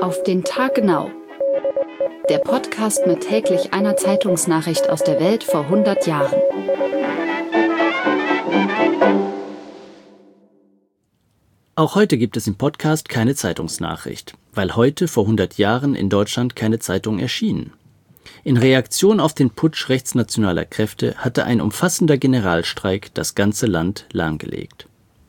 Auf den Tag genau. Der Podcast mit täglich einer Zeitungsnachricht aus der Welt vor 100 Jahren. Auch heute gibt es im Podcast keine Zeitungsnachricht, weil heute vor 100 Jahren in Deutschland keine Zeitung erschien. In Reaktion auf den Putsch rechtsnationaler Kräfte hatte ein umfassender Generalstreik das ganze Land lahmgelegt.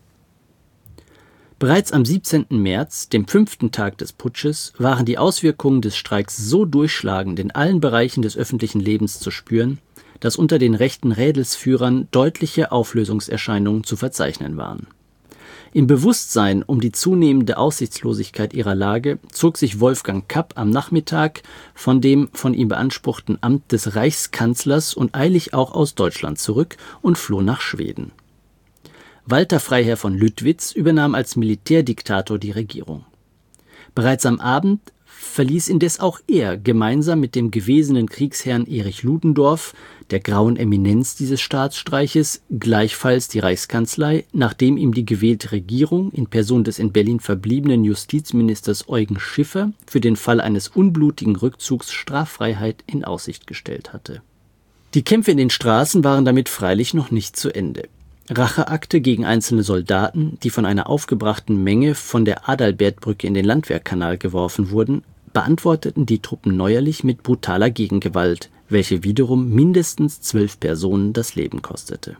Bereits am 17. März, dem 5. Tag des Putsches, waren die Auswirkungen des Streiks so durchschlagend in allen Bereichen des öffentlichen Lebens zu spüren, dass unter den rechten Rädelsführern deutliche Auflösungserscheinungen zu verzeichnen waren. Im Bewusstsein um die zunehmende Aussichtslosigkeit ihrer Lage zog sich Wolfgang Kapp am Nachmittag von dem von ihm beanspruchten Amt des Reichskanzlers und eilig auch aus Deutschland zurück und floh nach Schweden. Walter Freiherr von Lüttwitz übernahm als Militärdiktator die Regierung. Bereits am Abend verließ indes auch er gemeinsam mit dem gewesenen Kriegsherrn Erich Ludendorff, der grauen Eminenz dieses Staatsstreiches, gleichfalls die Reichskanzlei, nachdem ihm die gewählte Regierung in Person des in Berlin verbliebenen Justizministers Eugen Schiffer für den Fall eines unblutigen Rückzugs Straffreiheit in Aussicht gestellt hatte. Die Kämpfe in den Straßen waren damit freilich noch nicht zu Ende. Racheakte gegen einzelne Soldaten, die von einer aufgebrachten Menge von der Adalbertbrücke in den Landwehrkanal geworfen wurden, beantworteten die Truppen neuerlich mit brutaler Gegengewalt, welche wiederum mindestens 12 Personen das Leben kostete.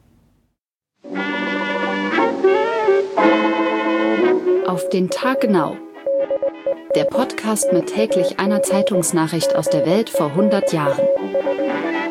Auf den Tag genau. Der Podcast mit täglich einer Zeitungsnachricht aus der Welt vor 100 Jahren.